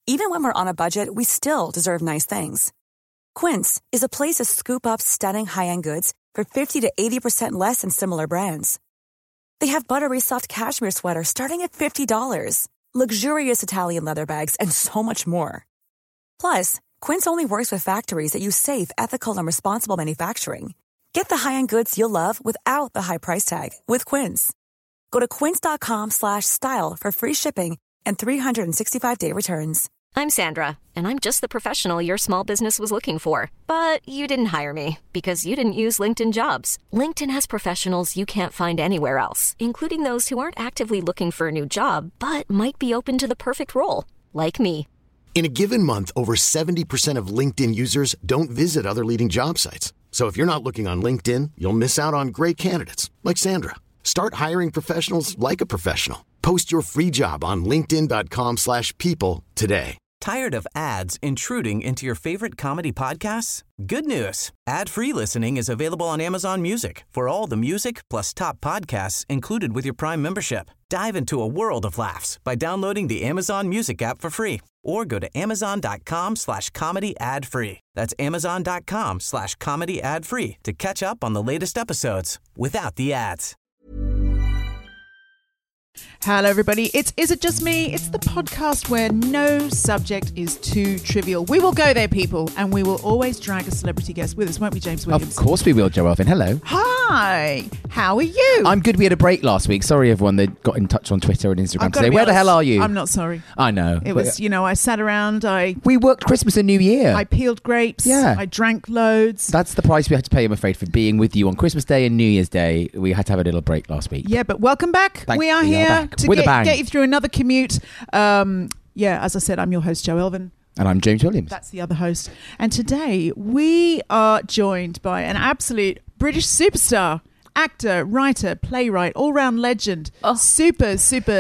Even when we're on a budget, we still deserve nice things. Quince is a place to scoop up stunning high-end goods for 50 to 80% less than similar brands. They have buttery soft cashmere sweaters starting at $50, luxurious Italian leather bags, and so much more. Plus, Quince only works with factories that use safe, ethical, and responsible manufacturing. Get the high-end goods you'll love without the high price tag with Quince. Go to quince.com/style for free shipping and 365-day returns. I'm Sandra, and I'm just the professional your small business was looking for. But you didn't hire me because you didn't use LinkedIn Jobs. LinkedIn has professionals you can't find anywhere else, including those who aren't actively looking for a new job, but might be open to the perfect role, like me. In a given month, over 70% of LinkedIn users don't visit other leading job sites. So if you're not looking on LinkedIn, you'll miss out on great candidates like Sandra. Start hiring professionals like a professional. Post your free job on linkedin.com/people today. Tired of ads intruding into your favorite comedy podcasts? Good news. Ad-free listening is available on Amazon Music for all the music plus top podcasts included with your Prime membership. Dive into a world of laughs by downloading the Amazon Music app for free or go to amazon.com/comedy ad-free. That's amazon.com/comedy ad-free to catch up on the latest episodes without the ads. Hello, everybody. It's Is It Just Me? It's the podcast where no subject is too trivial. We will go there, people, and we will always drag a celebrity guest with us, won't we, James Williams? Of course we will, Jo Elvin. Hello. Hi. How are you? I'm good. We had a break last week. Sorry, everyone that got in touch on Twitter and Instagram to say, be where the honest, hell are you? I'm not sorry. I know. It was, I sat around, We worked Christmas and New Year. I peeled grapes. Yeah. I drank loads. That's the price we had to pay, I'm afraid, for being with you on Christmas Day and New Year's Day. We had to have a little break last week. Yeah, but welcome back. We are here back. to With a bang. get you through another commute. As I said, I'm your host, Jo Elvin. And I'm James Williams. That's the other host. And today we are joined by an absolute British superstar, actor, writer, playwright, all-round legend, super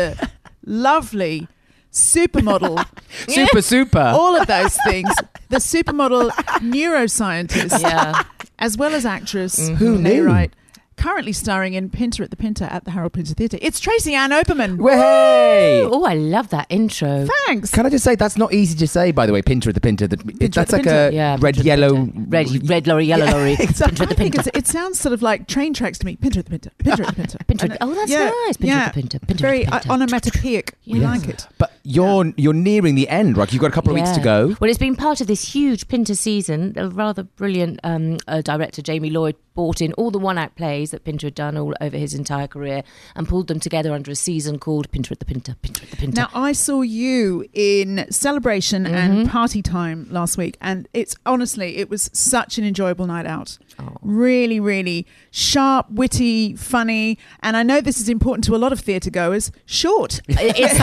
lovely supermodel. Super. All of those things. The supermodel neuroscientist, as well as actress, Who knew? playwright. Currently starring in Pinter at the Pinter at the Harold Pinter Theatre. It's Tracy Ann Oberman. Way! Oh, I love that intro. Thanks. Can I just say, that's not easy to say, by the way, Pinter at the Pinter. That's like a red, yellow... Red lorry, yellow lorry. Exactly. Pinter at the Pinter. It sounds sort of like train tracks to me. Pinter at the Pinter. Pinter at the Pinter. Oh, that's nice. Pinter at the Pinter. Pinter Very at the Pinter. onomatopoeic. We like it. But you're nearing the end, right? You've got a couple of weeks to go. Well, it's been part of this huge Pinter season. A rather brilliant director, Jamie Lloyd, brought in all the one-act plays that Pinter had done all over his entire career and pulled them together under a season called Pinter at the Pinter. Pinter at the Pinter. Now, I saw you in Celebration and Party Time last week, and it was such an enjoyable night out. Oh. Really, really sharp, witty, funny, and I know this is important to a lot of theatre goers. Short. It's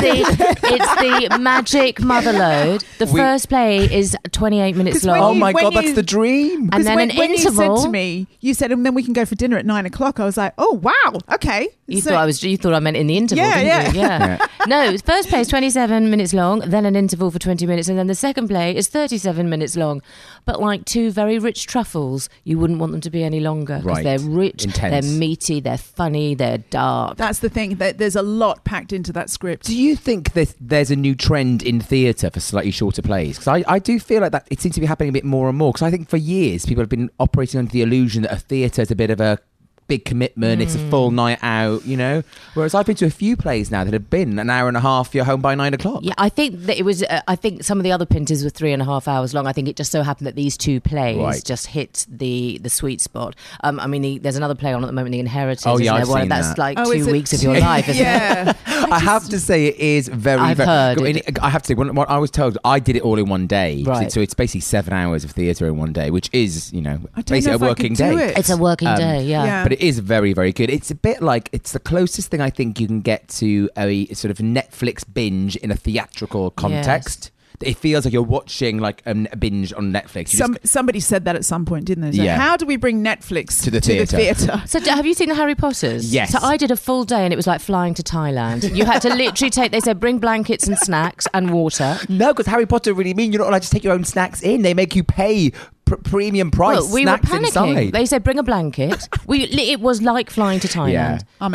the magic Motherlode. The first play is 28 minutes long. Oh my God, that's the dream. And then an when interval. You said to me, and then we can go for dinner at 9:00. I was like, oh wow, okay. You thought I meant in the interval, didn't you? Yeah. No, the first play is 27 minutes long, then an interval for 20 minutes, and then the second play is 37 minutes long. But like two very rich truffles, you wouldn't want them to be any longer because they're rich, intense. They're meaty, they're funny, they're dark. That's the thing. There's a lot packed into that script. Do you think there's a new trend in theatre for slightly shorter plays? Because I do feel like that it seems to be happening a bit more and more. Because I think for years people have been operating under the illusion that a theatre is a bit of a big commitment, it's a full night out, whereas I've been to a few plays now that have been an hour and a half, you're home by 9:00. Yeah, I think that it was I think some of the other Pinters were 3.5 hours long. I think it just so happened that these two plays just hit the sweet spot. There's another play on at the moment, The Inheritors. Oh yeah, I've seen that's that. like 2 weeks of your life, isn't it? I have to say it is very, I've heard good. I have to say, what I was told, I did it all in one day. Right. So it's basically 7 hours of theatre in one day, which is, basically a know if I working could do day. it. It's a working day, yeah. But it is very, very good. It's a bit like, it's the closest thing I think you can get to a sort of Netflix binge in a theatrical context. It feels like you're watching like a binge on Netflix. Somebody said that at some point, didn't they? So Yeah. how do we bring Netflix To the theatre? So have you seen the Harry Potters? Yes. So I did a full day and it was like flying to Thailand. You had to literally they said bring blankets and snacks and water. No, because Harry Potter really mean you're not allowed to take your own snacks in. They make you pay premium price Well, we snacks were panicking. inside. They said bring a blanket. It was like flying to Thailand. Yeah. I'm out.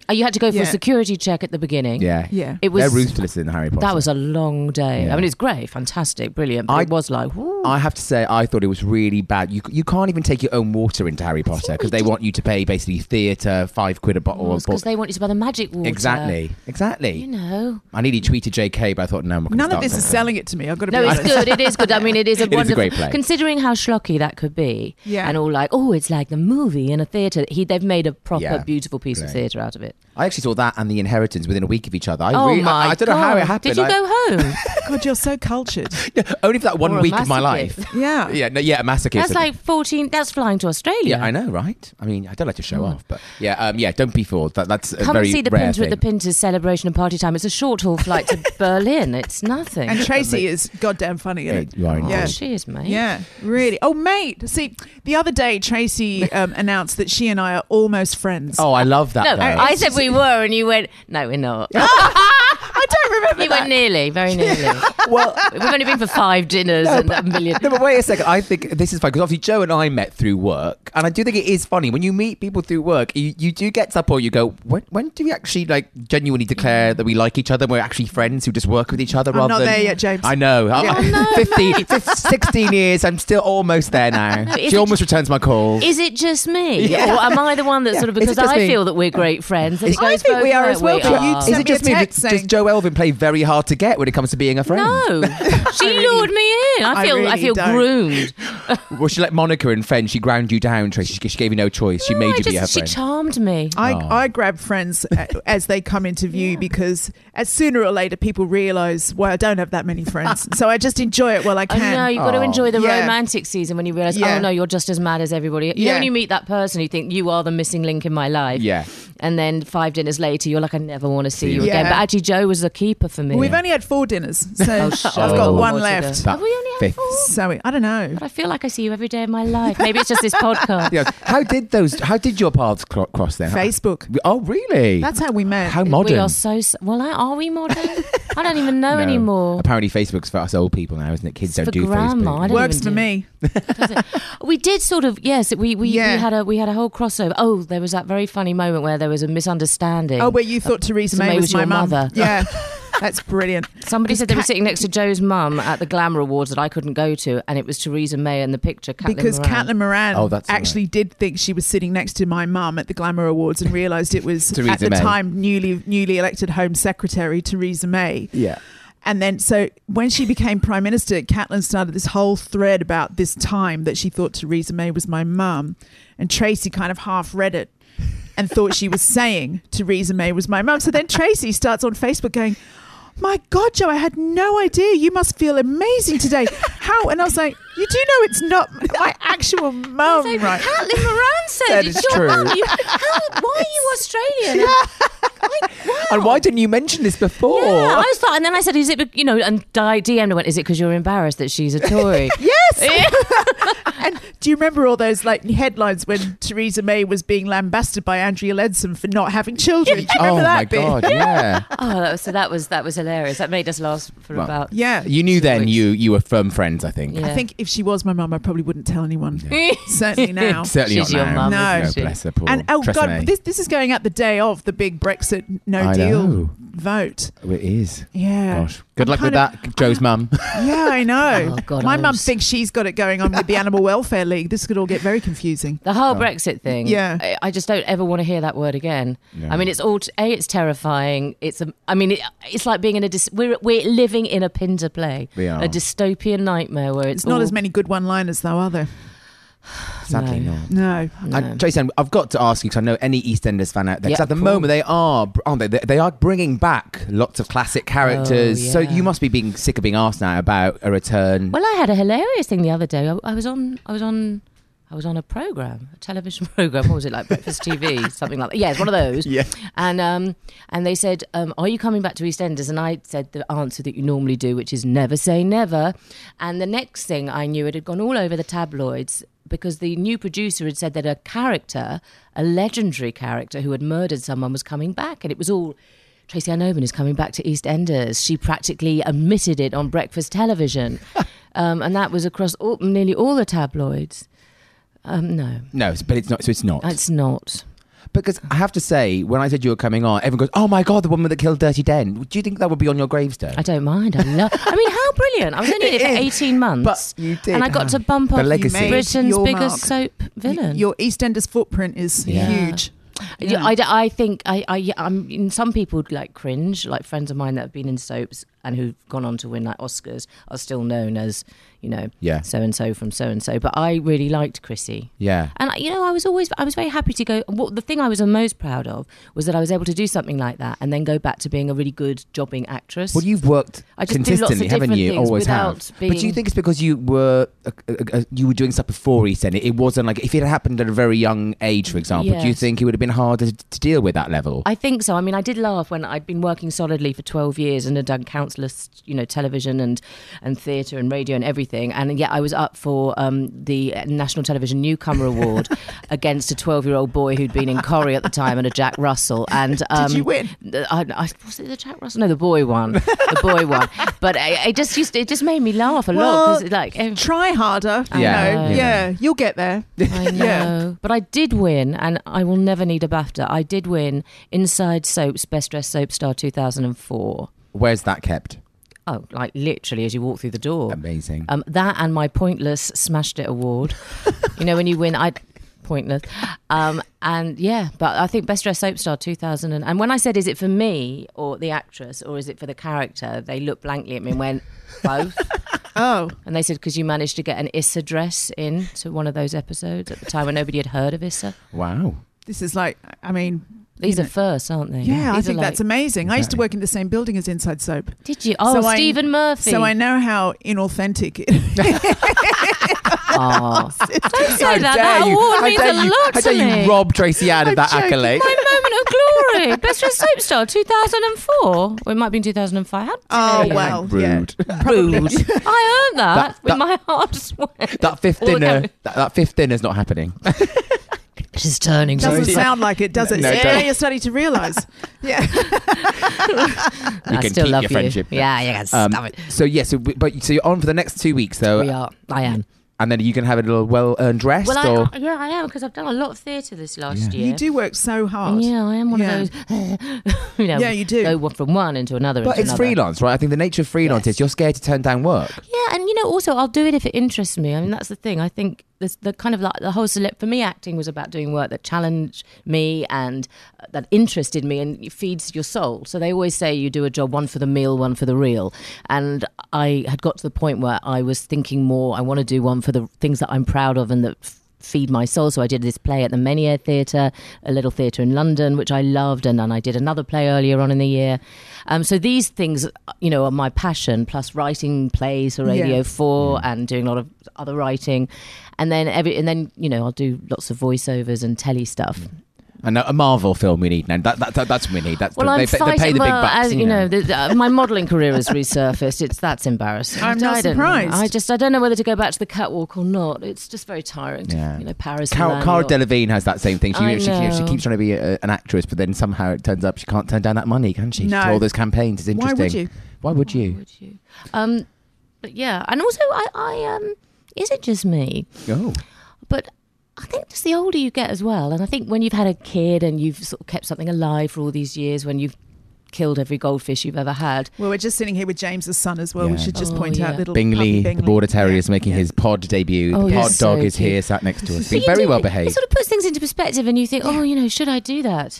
You had to go for a security check at the beginning. Yeah. It was, they're ruthless in Harry Potter. That was a long day. Yeah. I mean, it's great, fantastic, brilliant. But it was like, whoo. I have to say, I thought it was really bad. You can't even take your own water into Harry Potter because they want you to pay basically theatre £5 a bottle. Because they want you to buy the magic water. Exactly. You know. I nearly tweeted JK, but I thought, no, I'm not going to None of this is selling it to me. I've got to be honest. It's good. It is good. I mean, it is a It is wonderful. a great play. Considering how schlocky that could be. Yeah. And all like, it's like the movie in a theatre. They've made a proper, beautiful piece of theatre out of it. I actually saw that and The Inheritance within a week of each other. I don't know how it happened. Did you go home? God, you're so cultured. Only for that one Or a week of my masochist. life. Yeah. A masochist. That's like 14. That's flying to Australia. Yeah, I know, right? I mean, I don't like to show off, but don't be fooled. That's a Come very and see the rare Pinter thing. at the Pinter's celebration and party time. It's a short haul flight to Berlin. It's nothing. And Tracy is goddamn funny in it. You are indeed. Yeah. She is, mate. Yeah, really. Oh, mate. See, the other day, Tracy announced that she and I are almost friends. Oh, I love that. No, though. I said we were, and you went, no, we're not. I don't remember You went nearly, very nearly. Well, We've only been for 5 dinners and a million. No, but wait a second. I think this is fun because obviously Joe and I met through work, and I do think it is funny when you meet people through work. You do get to that point. You go, when do we actually like genuinely declare that we like each other? We're actually friends who just work with each other. I'm rather not than, there yet, James. I know. Yeah. 16 years. I'm still almost there now. is She it almost returns my calls. Is it just me? Or am I the one that sort of, Is it because just I me? feel that we're great friends? And it I goes think both we are ways. as well, We but you are. sent Is it just me me? a text Does saying- Joe Elvin play very hard to get when it comes to being a friend? No, she lured me in. I really feel don't. groomed. Well, she like Monica in Friends. She ground you down, Tracy. She gave you no choice. She made you be her She friend. charmed me. I grab friends as they come into view because as sooner or later people realise, well, I don't have that many friends. So I just enjoy it while I I can. know, you've got to enjoy the Yeah. romantic season when you realise, Yeah. oh no, you're just as mad as everybody. You know, Yeah. when you meet that person, you think you are the missing link in my life. Yeah. And then 5 dinners later, you're like, I never want to see you Yeah. again. But actually, Joe was a keeper for me. Well, we've only had 4 dinners, so shut I've up. got Oh, one what's it left. Have we only had Fifth. 4? So I don't know. But I feel like I see you every day of my life. Maybe it's just this podcast. Yeah. How did your paths cross then? Facebook. Oh, really? That's how we met. How modern. We are so... Well, are we modern? I don't even know No. anymore. Apparently, Facebook's for us old people now, isn't it? Kids It's don't for do grandma. I Facebook. don't Works even for do- me. Does it? We did sort of, yes. We Yeah. had a whole crossover. Oh, there was that very funny moment where there was a misunderstanding. Oh, where you thought Theresa May May was was my your mum. mother. Yeah, that's brilliant. Somebody said they were Cat- sitting next to Joe's mum at the Glamour Awards that I couldn't go to, and it was Theresa May in the picture. Because Caitlin Moran Oh, that's actually did think she was sitting next to my mum at the Glamour Awards and realised it was Theresa at the May. time newly elected Home Secretary Theresa May. Yeah. And then, so when she became Prime Minister, Caitlin started this whole thread about this time that she thought Theresa May was my mum. And Tracy kind of half read it and thought she was saying Theresa May was my mum. So then Tracy starts on Facebook going, my God, Joe, I had no idea. You must feel amazing today. How? And I was like, you do know it's not my actual mum, Like, right? Caitlin Moran said That it's is your true. mum. Why are you Australian? And why didn't you mention this before? Yeah, I was thought, and then I said, "Is it?" You know, and I DM'd her, went, "Is it because you're embarrassed that she's a Tory?" Yes. And do you remember all those like headlines when Theresa May was being lambasted by Andrea Leadsom for not having children? Do you remember Oh that my bit? God! Yeah. Oh, that was hilarious. That made us last for Well, about. Yeah. You knew then weeks. you were firm friends, I think. Yeah. I think if she was my mum, I probably wouldn't tell anyone. Certainly now. Certainly She's not your now. mum, No. isn't she? Bless her, poor And oh Theresa May. God, this is going out the day of the big Brexit no I deal know. vote. Oh, it is. Yeah. Gosh. Good I'm luck with kind that, Joe's mum. Yeah, I know. Oh, God, my I'm mum s- thinks she's got it going on with the Animal Welfare League. This could all get very confusing. The whole Brexit thing. Yeah. I just don't ever want to hear that word again. No. I mean, it's all it's terrifying. It's like being in we're living in a Pinter play. We are. A dystopian nightmare where it's It's not all- as many good one-liners though, are there? Sadly No. not. No. And Jason, I've got to ask you because I know any EastEnders fan out there. Because Yeah, at the cool. moment they are, aren't they? They are bringing back lots of classic characters. Oh, So yeah. you must be being sick of being asked now about a return. Well, I had a hilarious thing the other day. I was on a program, a television program. What was it, like Breakfast TV, something like that? Yeah, it's one of those. Yeah. And they said, "Are you coming back to EastEnders?" And I said the answer that you normally do, which is never say never. And the next thing I knew, it had gone all over the tabloids because the new producer had said that a legendary character who had murdered someone, was coming back, and it was all. Tracy Ann Owen is coming back to EastEnders. She practically admitted it on breakfast television. And that was across nearly all the tabloids. No. No, but it's not. So it's not. It's not. Because I have to say, when I said you were coming on, everyone goes, "Oh my God, the woman that killed Dirty Den." Do you think that would be on your gravestone? I don't mind. I mean, how brilliant! I was only in it for 18 months, but you did, and I got to bump the off legacy. Britain's biggest soap villain. Your EastEnders footprint is huge. Yeah. I think I'm. Some people like cringe, like friends of mine that have been in soaps and who've gone on to win like Oscars are still known as, so and so from so and so. But I really liked Chrissy. Yeah. And I was very happy to go. The thing I was the most proud of was that I was able to do something like that and then go back to being a really good jobbing actress. Well, you've worked consistently, haven't you? Always have. But do you think it's because you were doing stuff before EastEnders? It wasn't like if it had happened at a very young age, for example. Yes. Do you think it would have been harder to deal with that level? I think so. I mean, I did laugh when I'd been working solidly for 12 years and had done countless, television and theatre and radio and everything. And yet I was up for the National Television Newcomer Award against a 12-year-old boy who'd been in Corrie at the time and a Jack Russell. And did you win? Was it the Jack Russell? No, the boy won. The boy won. But it just made me laugh a lot. Try harder. Yeah. You'll get there. I know. But I did win, and I will never need a BAFTA. I did win Inside Soap's Best Dressed Soap Star 2004. Where's that kept? Oh, like literally as you walk through the door. Amazing. That and my Pointless Smashed It award. When you win, Pointless. But I think Best Dressed Soap Star 2000. And when I said, is it for me or the actress or is it for the character? They looked blankly at me and went, both. Oh. And they said, because you managed to get an Issa dress in to one of those episodes at the time when nobody had heard of Issa. Wow. This is these are firsts, aren't they? Yeah, I think that's amazing. Exactly. I used to work in the same building as Inside Soap. Did you? Oh, so Stephen Murphy. So I know how inauthentic it is. Oh. Don't say that. That award means a lot to me. How dare you rob Tracy Ann of that accolade? My moment of glory. Best Dressed Soap Star 2004. Or it might be in 2005. Oh, well. Rude. Yeah. Rude. I earned that with my hard sweat. That fifth dinner's not happening. She's turning. Doesn't sound like it, does it? No, yeah, you're starting to realise. Yeah. You can keep your friendship. Yeah, you can stop it. So you're on for the next 2 weeks, though. We are. I am. And then you can have a little well-earned rest? Well, I am, because I've done a lot of theatre this last year. You do work so hard. Yeah, I am one of those. Yeah, you do. Go from one into another. But it's freelance, right? I think the nature of freelance is you're scared to turn down work. Yeah, and also I'll do it if it interests me. I mean, that's the thing. I think the kind of like the whole for me, acting was about doing work that challenged me and that interested me and feeds your soul. So they always say you do a job, one for the meal, one for the real. And I had got to the point where I was thinking more, I want to do one for the things that I'm proud of and that feed my soul. So I did this play at the Meniere Theatre, a little theatre in London, which I loved, and then I did another play earlier on in the year. So these things, are my passion, plus writing plays for Radio 4 and doing a lot of other writing. And then I'll do lots of voiceovers and telly stuff. And a Marvel film we need now. That's what we need. They pay the big bucks. As my modelling career has resurfaced. That's embarrassing. I'm not surprised. I don't know whether to go back to the catwalk or not. It's just very tiring. Paris. Cara Delevingne has that same thing. She keeps trying to be an actress, but then somehow it turns up she can't turn down that money, can she? No. To all those campaigns. It's interesting. Why would you? But yeah, and also I is it just me? Oh. But I think just the older you get as well, and I think when you've had a kid and you've sort of kept something alive for all these years, when you've killed every goldfish you've ever had. Well, we're just sitting here with James's son as well. We should just point out little Bingley, Bingley, the Border Terrier, is making his pod debut. The pod dog is here, sat next to us, being very well behaved. It sort of puts things into perspective, and you think, should I do that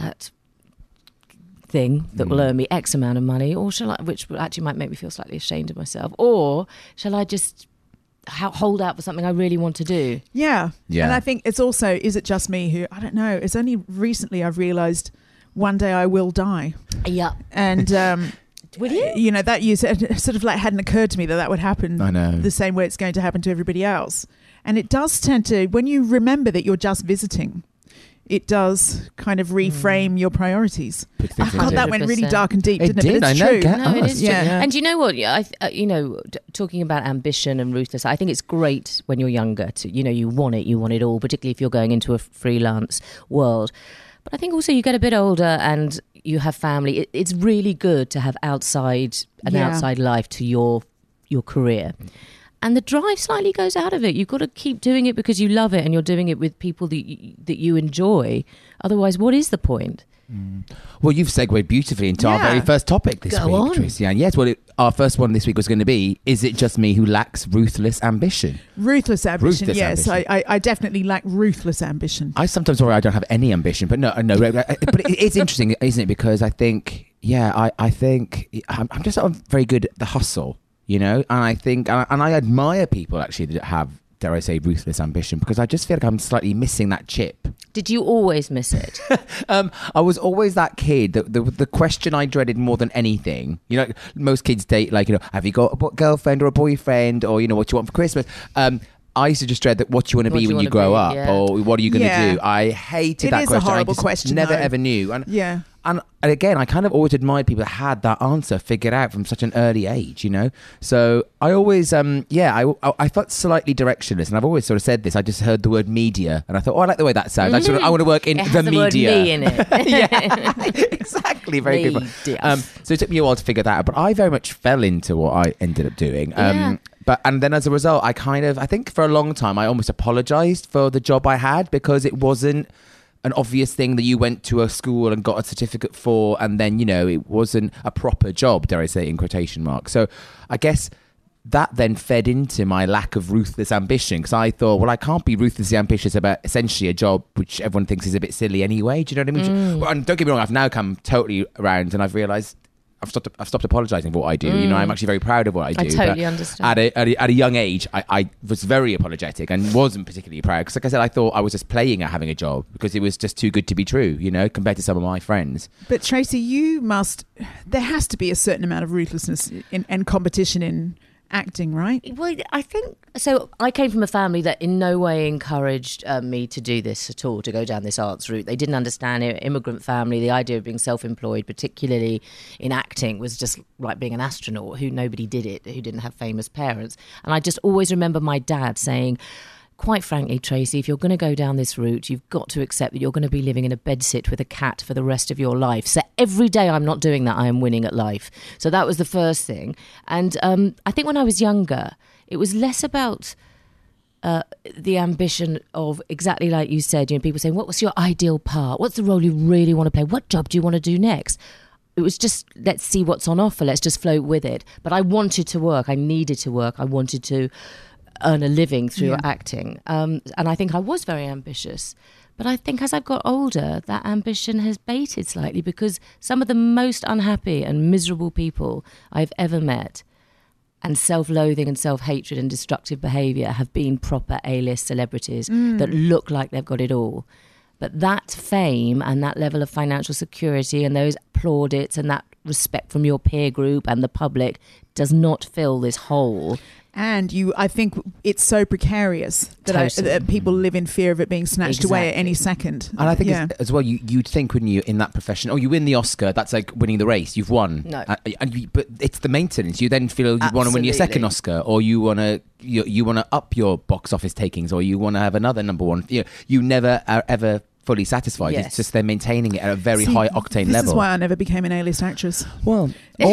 thing that will earn me X amount of money, or shall I, which actually might make me feel slightly ashamed of myself, or shall I just hold out for something I really want to do? Yeah. And I think it's also, is it just me who, I don't know, it's only recently I've realised one day I will die. Yeah. And will you? That you sort of like hadn't occurred to me that would happen. I know. The same way it's going to happen to everybody else. And it does tend to, when you remember that you're just visiting, it does kind of reframe your priorities. God, that went really dark and deep, didn't it? But it's true. No, it is true. Yeah. And you know what? Talking about ambition and ruthless, I think it's great when you're younger to, you want it all, particularly if you're going into a freelance world. But I think also you get a bit older and you have family. It's really good to have outside life to your career. And the drive slightly goes out of it. You've got to keep doing it because you love it and you're doing it with people that you enjoy. Otherwise, what is the point? Well, you've segued beautifully into our very first topic this week, Tracy. And yes, our first one this week was going to be, is it just me who lacks ruthless ambition? Ruthless ambition, yes. Ambition. I definitely lack ruthless ambition. I sometimes worry I don't have any ambition, but no. But it's interesting, isn't it? Because I think, I think I'm just sort of very good at the hustle, you know? And I think, and I admire people actually that have, dare I say, ruthless ambition, because I just feel like I'm slightly missing that chip. Did you always miss it? I was always that kid. The question I dreaded more than anything, you know, most kids date, like, you know, have you got a girlfriend or a boyfriend, or, you know, what do you want for Christmas? I used to just dread that what you want to be when you grow up, or what are you going to do? I hated that question. It is a horrible question. Never ever knew. And again, I kind of always admired people that had that answer figured out from such an early age, you know? So I always, I felt slightly directionless. And I've always sort of said this. I just heard the word media and I thought, I like the way that sounds. I want to work in the media. Word me in it. Yeah, exactly. Very good. So it took me a while to figure that out. But I very much fell into what I ended up doing. And then as a result, I think for a long time, I almost apologized for the job I had, because it wasn't an obvious thing that you went to a school and got a certificate for, and then, you know, it wasn't a proper job, dare I say, in quotation marks. So I guess that then fed into my lack of ruthless ambition, because I thought, well, I can't be ruthlessly ambitious about essentially a job which everyone thinks is a bit silly anyway. Do you know what I mean? And don't get me wrong, I've now come totally around and I've realised I've stopped apologising for what I do. You know, I'm actually very proud of what I do. I totally understand. At a young age, I was very apologetic and wasn't particularly proud, because, like I said, I thought I was just playing at having a job because it was just too good to be true, you know, compared to some of my friends. But Tracy, there has to be a certain amount of ruthlessness and competition in acting, right? Well, I think so. I came from a family that in no way encouraged me to do this at all, to go down this arts route. They didn't understand it. Immigrant family, the idea of being self-employed, particularly in acting, was just like being an astronaut who nobody did it, who didn't have famous parents. And I just always remember my dad saying, quite frankly, Tracy, if you're going to go down this route, you've got to accept that you're going to be living in a bedsit with a cat for the rest of your life. So every day I'm not doing that, I am winning at life. So that was the first thing. And I think when I was younger, it was less about the ambition of, exactly like you said, you know, people saying, what's your ideal part? What's the role you really want to play? What job do you want to do next? It was just, let's see what's on offer. Let's just float with it. But I wanted to work. I needed to work. I wanted to earn a living through acting. And I think I was very ambitious. But I think as I've got older, that ambition has bated slightly, because some of the most unhappy and miserable people I've ever met, and self-loathing and self-hatred and destructive behaviour, have been proper A-list celebrities that look like they've got it all. But that fame and that level of financial security and those plaudits and that respect from your peer group and the public does not fill this hole. And I think it's so precarious that people live in fear of it being snatched away at any second. And I think as well, you'd think, wouldn't you, in that profession, you win the Oscar, that's like winning the race, you've won. No. But it's the maintenance. You then feel you want to win your second Oscar, or you want to up your box office takings, or you want to have another number one. You never are ever fully satisfied. Yes. It's just they're maintaining it at a very high octane level. This is why I never became an A-list actress. Well,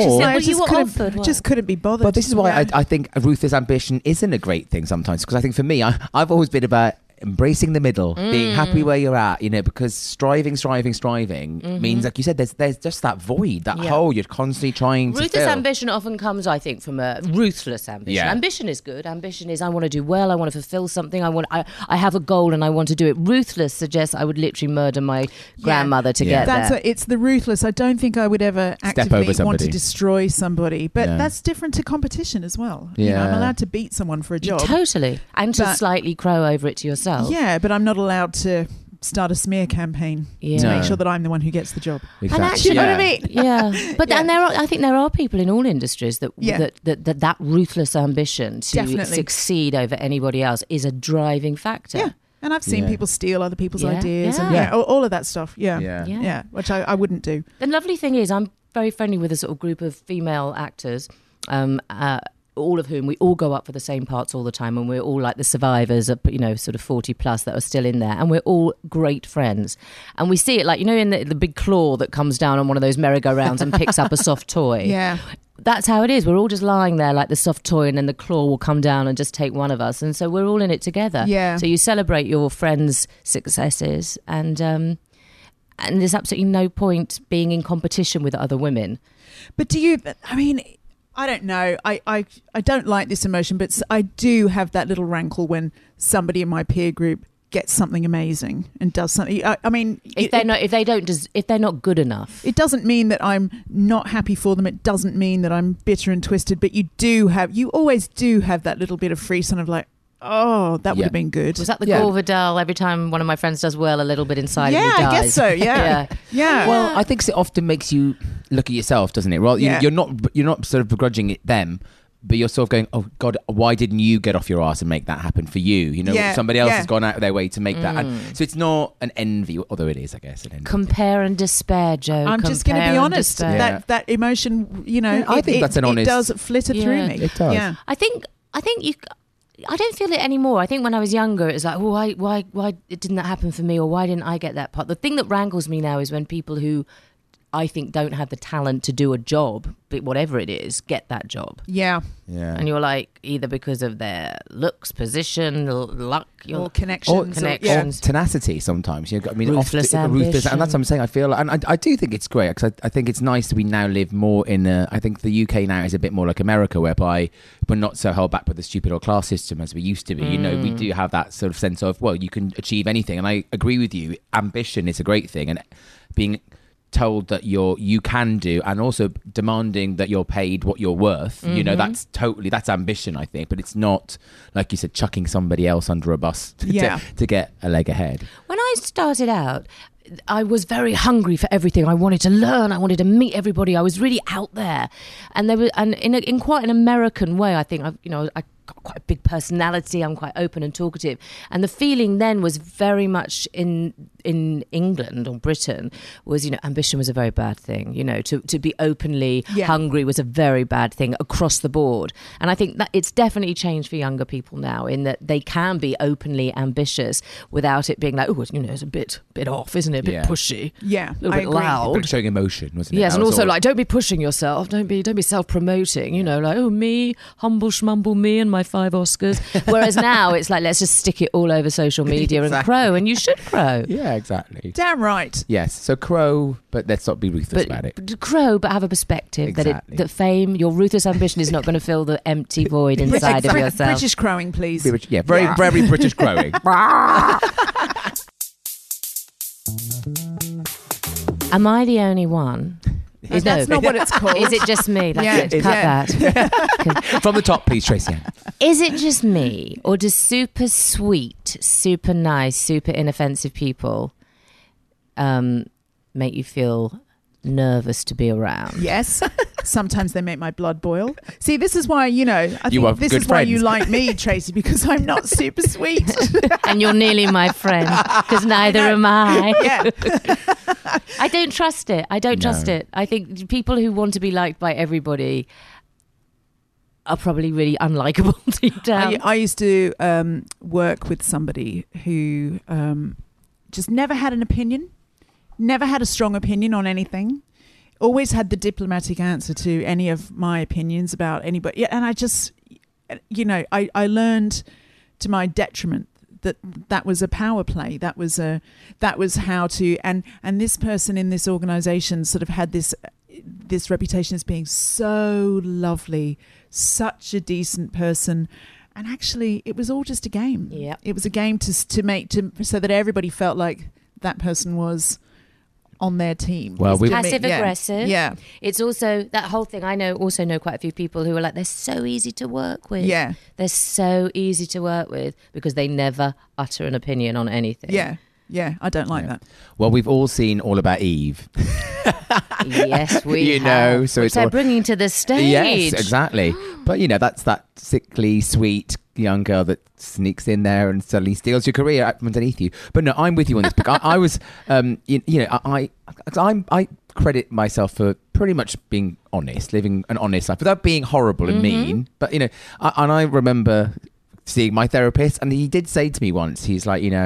just couldn't be bothered. But this is why I think ruthless ambition isn't a great thing sometimes, because I think for me, I've always been about embracing the middle, being happy where you're at, you know, because striving means, like you said, there's just that void, that hole you're constantly trying to fill. Ruthless ambition often comes, I think, from a ruthless ambition. Yeah. Ambition is good. Ambition is, I want to do well, I want to fulfill something, I have a goal and I want to do it. Ruthless suggests I would literally murder my grandmother to get there. It's the ruthless. I don't think I would ever actively want to destroy somebody, but that's different to competition as well. Yeah. You know, I'm allowed to beat someone for a job. Totally. And to slightly crow over it to yourself. Yeah, but I'm not allowed to start a smear campaign to make sure that I'm the one who gets the job. Exactly. And actually, you know what I mean? Yeah, but and I think there are people in all industries that ruthless ambition to succeed over anybody else is a driving factor. Yeah. And I've seen people steal other people's ideas and all of that stuff. Yeah, which I wouldn't do. The lovely thing is I'm very friendly with a sort of group of female actors, all of whom we all go up for the same parts all the time, and we're all like the survivors of, you know, sort of 40 plus that are still in there, and we're all great friends. And we see it like, you know, in the big claw that comes down on one of those merry-go-rounds and picks up a soft toy. Yeah. that's how it is. We're all just lying there like the soft toy, and then the claw will come down and just take one of us. And so we're all in it together. Yeah. So you celebrate your friends' successes, and there's absolutely no point being in competition with other women. But do you, I mean, I don't know. I don't like this emotion, but I do have that little rankle when somebody in my peer group gets something amazing and does something. I mean, if they're not good enough, it doesn't mean that I'm not happy for them. It doesn't mean that I'm bitter and twisted. But you always do have that little bit of free son of like, oh, that would have been good. Was that the Gore Vidal? Every time one of my friends does well, a little bit inside of me dies. Yeah, I guess so. Yeah. Well, I think it often makes you look at yourself, doesn't it? Well, you're not sort of begrudging it them, but you're sort of going, oh God, why didn't you get off your ass and make that happen for you? You know, somebody else has gone out of their way to make that. And so it's not an envy, although it is, I guess. An envy. Compare and despair, Joe. I'm just going to be honest. That emotion, you know, I think that's an honest. It does flitter through me. It does. Yeah. I think you. I don't feel it anymore. I think when I was younger, it was like, oh, why didn't that happen for me, or why didn't I get that part? The thing that rankles me now is when people who I think don't have the talent to do a job, but whatever it is, get that job. Yeah. And you're like, either because of their looks, position, luck, or connections. Or tenacity sometimes. You know, I mean, ruthless ambition. And that's what I'm saying. I feel like, and I do think it's great, because I think it's nice that we now live more in I think the UK now is a bit more like America, whereby we're not so held back by the stupid old class system as we used to be. You know, we do have that sort of sense of, well, you can achieve anything. And I agree with you. Ambition is a great thing. And being told that you can do, and also demanding that you're paid what you're worth, you know, that's ambition, I think. But it's not, like you said, chucking somebody else under a bus to get a leg ahead. When I started out, I was very hungry for everything. I wanted to learn. I wanted to meet everybody. I was really out there, and in quite an American way. I think I got quite a big personality. I'm quite open and talkative, and the feeling then was very much in England or Britain was, you know, ambition was a very bad thing. You know, to be openly hungry was a very bad thing across the board. And I think that it's definitely changed for younger people now, in that they can be openly ambitious without it being like, oh, you know, it's a bit off, isn't it? A bit pushy. Yeah, a little bit loud. Showing emotion, wasn't it? Yes, and also like, don't be pushing yourself. Don't be self-promoting. You know, like, oh, me, humble schmumble me and my 5 Oscars. Whereas now it's like, let's just stick it all over social media and crow, and you should crow. Yeah, exactly. Damn right. Yes, so crow, but let's not be ruthless about it. Crow, but have a perspective that fame, your ruthless ambition is not going to fill the empty void inside of yourself. British crowing, please. Very British crowing. Am I the only one? That's not what it's called. Is it just me? Cut that. From the top, please, Tracy. Is it just me, or does super sweet, super nice, super inoffensive people make you feel nervous to be around? Yes. Sometimes they make my blood boil. See, this is why, you know, I think this is why you like me, Tracy, because I'm not super sweet. And you're nearly my friend, because neither am I. Yeah. I don't trust it. I think people who want to be liked by everybody are probably really unlikable deep down. I used to work with somebody who just never had an opinion, never had a strong opinion on anything, always had the diplomatic answer to any of my opinions about anybody. Yeah, and I just, you know, I learned to my detriment that was a power play. That was how to, and this person in this organization sort of had this reputation as being so lovely, such a decent person. And actually it was all just a game. Yeah. It was a game to make so that everybody felt like that person was on their team. Well, it's passive aggressive. Yeah. It's also that whole thing. I know quite a few people who are like, they're so easy to work with. Yeah. They're so easy to work with because they never utter an opinion on anything. Yeah. Yeah, I don't like that. Well, we've all seen All About Eve. Yes, we have. So which they're bringing to the stage. Yes, exactly. But, you know, that's that sickly, sweet young girl that sneaks in there and suddenly steals your career out from underneath you. But no, I'm with you on this. I was, I credit myself for pretty much being honest, living an honest life without being horrible and mean. But, you know, I remember seeing my therapist, and he did say to me once, he's like, you know,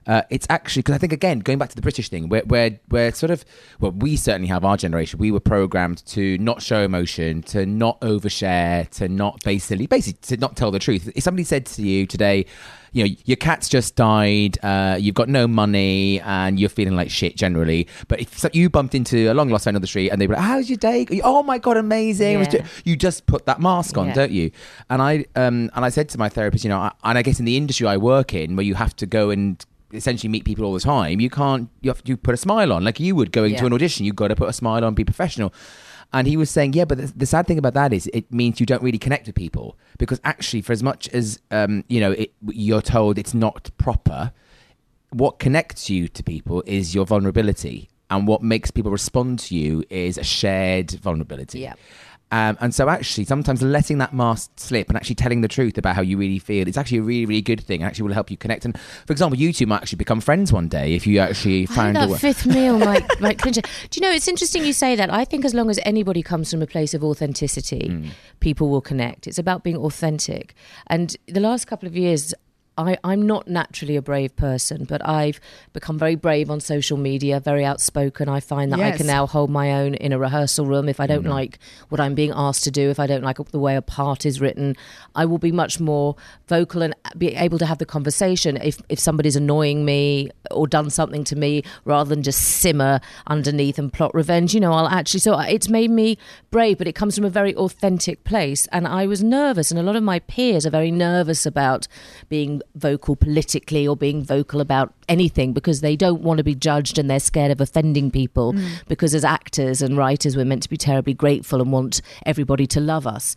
It's actually, because I think, again, going back to the British thing, we're sort of, well, we certainly have our generation. We were programmed to not show emotion, to not overshare, to not basically to not tell the truth. If somebody said to you today, you know, your cat's just died, you've got no money, and you're feeling like shit generally. But if you bumped into a long lost friend on the street and they were like, "How's your day?" Oh my God, amazing! Yeah. You just put that mask on, don't you? And I said to my therapist, you know, and I guess in the industry I work in, where you have to go and essentially meet people all the time, you have to put a smile on, like you would going to an audition. You've got to put a smile on, be professional. And he was saying, yeah, but the sad thing about that is it means you don't really connect with people, because actually, for as much as you're told it's not proper, what connects you to people is your vulnerability, and what makes people respond to you is a shared vulnerability. Yeah. And so actually, sometimes letting that mask slip and actually telling the truth about how you really feel, it's actually a really, really good thing. Actually will help you connect. And for example, you two might actually become friends one day if you actually found that fifth meal might clinch it. Do you know, it's interesting you say that. I think as long as anybody comes from a place of authenticity, people will connect. It's about being authentic. And the last couple of years, I'm not naturally a brave person, but I've become very brave on social media, very outspoken. I find that I can now hold my own in a rehearsal room. If I don't like what I'm being asked to do, if I don't like the way a part is written, I will be much more vocal and be able to have the conversation if somebody's annoying me or done something to me, rather than just simmer underneath and plot revenge. You know, I'll actually, so it's made me brave, but it comes from a very authentic place. And I was nervous, and a lot of my peers are very nervous about being vocal politically or being vocal about anything, because they don't want to be judged and they're scared of offending people, because as actors and writers we're meant to be terribly grateful and want everybody to love us.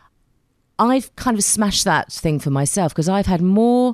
I've kind of smashed that thing for myself, because I've had more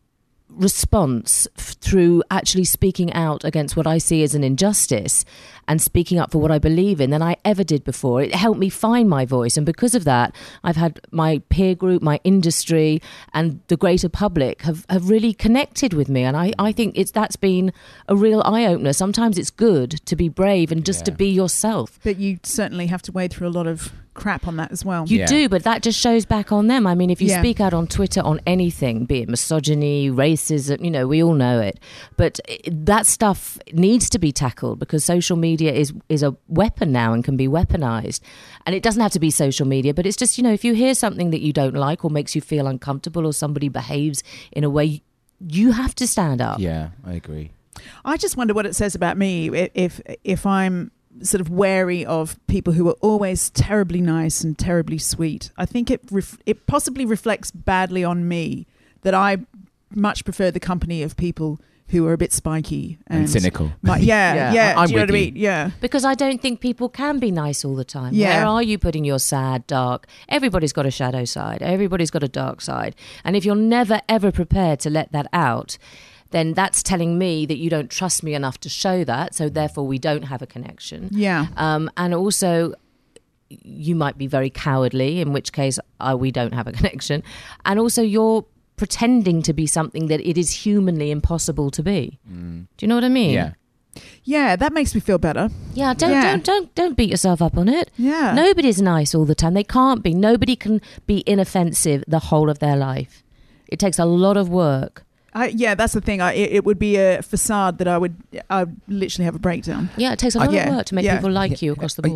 response through actually speaking out against what I see as an injustice and speaking up for what I believe in than I ever did before. It helped me find my voice, and because of that I've had my peer group, my industry and the greater public have really connected with me, and I think that's been a real eye-opener. Sometimes it's good to be brave and just to be yourself, but you certainly have to wade through a lot of crap on that as well. You do, but that just shows back on them. I mean, if you speak out on Twitter on anything, be it misogyny, racism, you know, we all know it, but that stuff needs to be tackled, because social media is a weapon now and can be weaponized. And it doesn't have to be social media, but it's just, you know, if you hear something that you don't like or makes you feel uncomfortable, or somebody behaves in a way, you have to stand up. Yeah, I agree. I just wonder what it says about me if I'm sort of wary of people who are always terribly nice and terribly sweet. I think it possibly reflects badly on me, that I much prefer the company of people who are a bit spiky and cynical. I'm Do you know what I mean? Yeah. Because I don't think people can be nice all the time. Yeah. Where are you putting your sad, dark? Everybody's got a shadow side. Everybody's got a dark side. And if you're never, ever prepared to let that out, then that's telling me that you don't trust me enough to show that. So therefore we don't have a connection. Yeah. And also, you might be very cowardly, in which case we don't have a connection. And also you're pretending to be something that it is humanly impossible to be. Do you know what I mean? Yeah, that makes me feel better. Yeah, don't beat yourself up on it. Yeah. Nobody's nice all the time. They can't be. Nobody can be inoffensive the whole of their life. It takes a lot of work. That's the thing. It would be a facade that I would literally have a breakdown. Yeah, it takes a lot of work to make people like you across the board.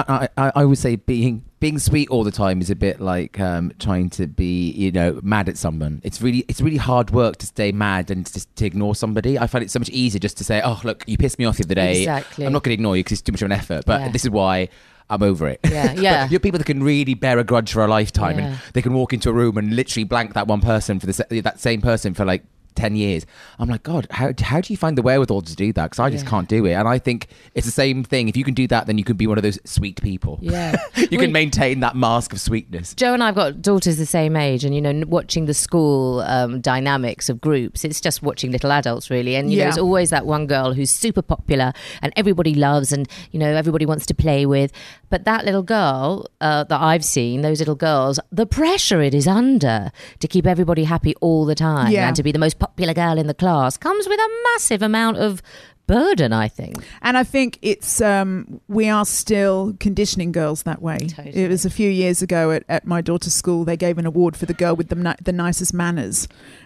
I would say being sweet all the time is a bit like trying to be, you know, mad at someone. It's really hard work to stay mad and to ignore somebody. I find it so much easier just to say, oh, look, you pissed me off the other day. Exactly. I'm not going to ignore you because it's too much of an effort. But this is why I'm over it. Yeah. You're people that can really bear a grudge for a lifetime, and they can walk into a room and literally blank that one person for that same person for like 10 years. I'm like, God, how do you find the wherewithal to do that? Because I just can't do it. And I think it's the same thing. If you can do that, then you can be one of those sweet people. Yeah. You can maintain that mask of sweetness. Joe and I've got daughters the same age, and, you know, watching the school dynamics of groups, it's just watching little adults, really. And, you know, there's always that one girl who's super popular and everybody loves and, you know, everybody wants to play with. But that little girl that I've seen, those little girls, the pressure it is under to keep everybody happy all the time and to be the most popular girl in the class comes with a massive amount of burden, I think. And I think it's we are still conditioning girls that way. Totally. It was a few years ago at my daughter's school. They gave an award for the girl with the nicest manners.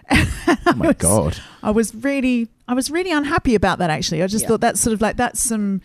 Oh my God! I was really unhappy about that. Actually, I just thought that's sort of like that's some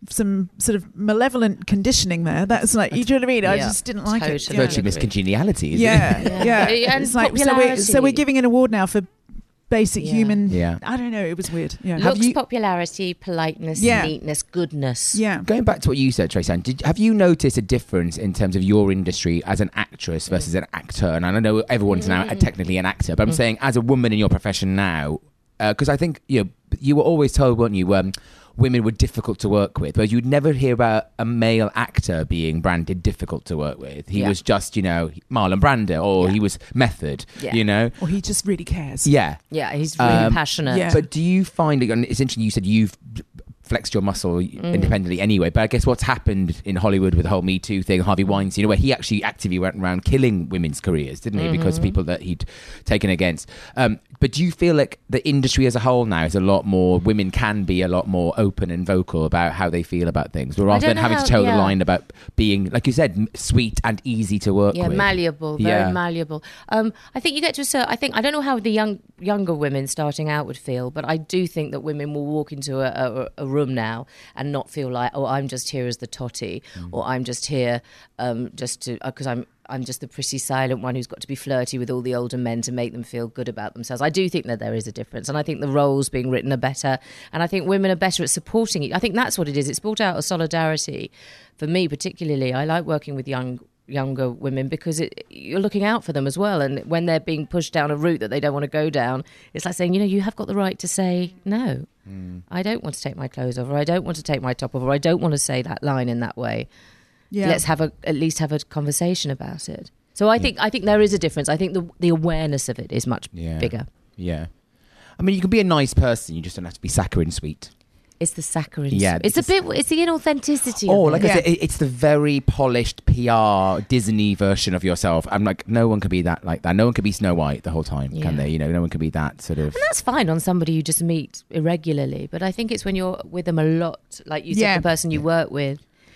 sort of malevolent conditioning there. That's like, you know what I mean? I just didn't like it. Virtue miscongeniality. Yeah. And it's like, so we're giving an award now for basic human. Yeah. I don't know. It was weird. Yeah. Looks, popularity, politeness, neatness, goodness. Yeah. Going back to what you said, Tracy, have you noticed a difference in terms of your industry as an actress versus an actor? And I know everyone's now technically an actor, but I'm saying as a woman in your profession now, because I think you were always told, weren't you, women were difficult to work with, but you'd never hear about a male actor being branded difficult to work with. He was just, Marlon Brando, or he was method, Or he just really cares. Yeah. Yeah, he's really passionate. Yeah. But do you find, and it's interesting, you said you've flexed your muscle independently anyway, but I guess what's happened in Hollywood with the whole Me Too thing, Harvey Weinstein, where he actually actively went around killing women's careers, didn't he, because of people that he'd taken against. But do you feel like the industry as a whole now is a lot more, women can be a lot more open and vocal about how they feel about things, rather than having to toe the line about being, like you said, sweet and easy to work with? Yeah, malleable, very malleable. I think you get to a certain, I don't know how the younger women starting out would feel, but I do think that women will walk into a room now and not feel like, oh, I'm just here as the totty, or I'm just here just to, because I'm just the pretty silent one who's got to be flirty with all the older men to make them feel good about themselves. I do think that there is a difference, and I think the roles being written are better, and I think women are better at supporting it. I think that's what it is. It's brought out a solidarity. For me particularly, I like working with younger women because you're looking out for them as well, and when they're being pushed down a route that they don't want to go down, it's like saying, you have got the right to say no. I don't want to take my clothes off, or I don't want to take my top off, or I don't want to say that line in that way. Yeah. Let's at least have a conversation about it. So I think there is a difference. I think the awareness of it is much bigger. Yeah. I mean, you can be a nice person, you just don't have to be saccharine sweet. It's the saccharine. Yeah, it's the inauthenticity. Oh, of like I said, it's the very polished PR Disney version of yourself. I'm like, no one can be that like that. No one can be Snow White the whole time, can they? No one can be that sort of. And that's fine on somebody you just meet irregularly, but I think it's when you're with them a lot, like you said, the person you work with.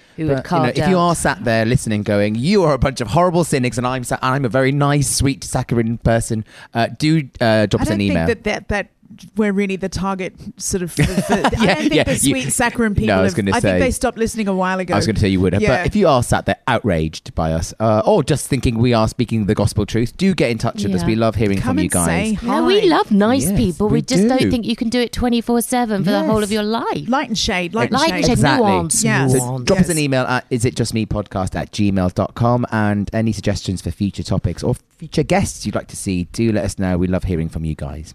If you are sat there listening going, you are a bunch of horrible cynics and I'm a very nice, sweet, saccharine person, do drop us an email. I don't think that we're really the target sort of... I don't think the sweet saccharine people... I think they stopped listening a while ago. I was going to say you would have. Yeah. But if you are sat there outraged by us, or just thinking we are speaking the gospel truth, do get in touch with us. We love hearing from you guys. Say hi. No, we love nice people. We just don't think you can do it 24/7 for the whole of your life. Light and shade. Exactly. Nuance. Yeah. So drop us an email at isitjustmepodcast@gmail.com, and any suggestions for future topics or future guests you'd like to see, do let us know. We love hearing from you guys.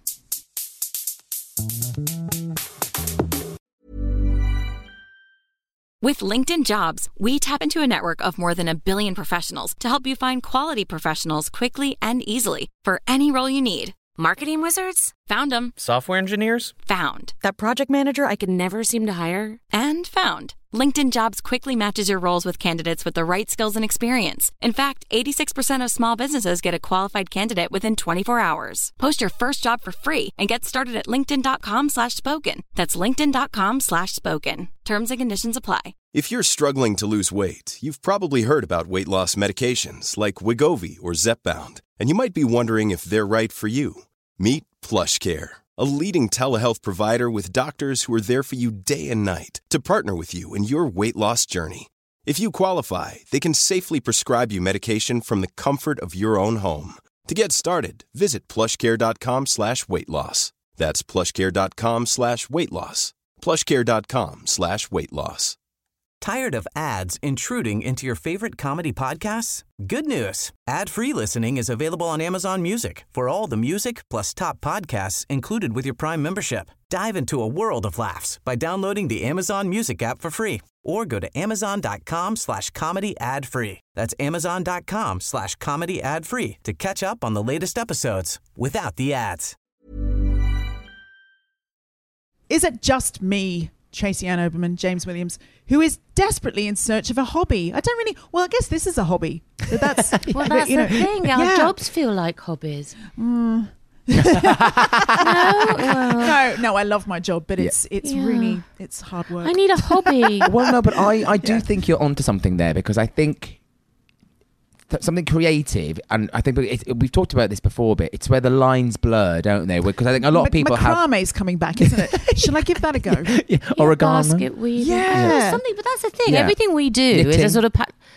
With LinkedIn Jobs, we tap into a network of more than 1 billion professionals to help you find quality professionals quickly and easily for any role you need. Marketing wizards? Found them. Software engineers? Found. That project manager I could never seem to hire? And found. LinkedIn Jobs quickly matches your roles with candidates with the right skills and experience. In fact, 86% of small businesses get a qualified candidate within 24 hours. Post your first job for free and get started at linkedin.com/spoken. That's linkedin.com/spoken. Terms and conditions apply. If you're struggling to lose weight, you've probably heard about weight loss medications like Wegovy or Zepbound, and you might be wondering if they're right for you. Meet PlushCare, a leading telehealth provider with doctors who are there for you day and night to partner with you in your weight loss journey. If you qualify, they can safely prescribe you medication from the comfort of your own home. To get started, visit plushcare.com/weightloss. That's plushcare.com/weightloss. plushcare.com/weightloss. Tired of ads intruding into your favorite comedy podcasts? Good news. Ad-free listening is available on Amazon Music for all the music plus top podcasts included with your Prime membership. Dive into a world of laughs by downloading the Amazon Music app for free or go to amazon.com/comedy ad-free. That's amazon.com/comedy ad-free to catch up on the latest episodes without the ads. Is it just me, Tracy Ann Oberman, James Williams, who is desperately in search of a hobby? I guess this is a hobby. But that's the thing. Our jobs feel like hobbies. No, I love my job, but it's really, it's hard work. I need a hobby. Well, no, but I do think you're onto something there, because I think something creative, and I think we've talked about this before, but it's where the lines blur, don't they? Because I think a lot of people macrame's coming back, isn't it? Shall I give that a go? Origami, basket weaving. Yeah. Something, but that's the thing. Yeah. Everything we do is a sort of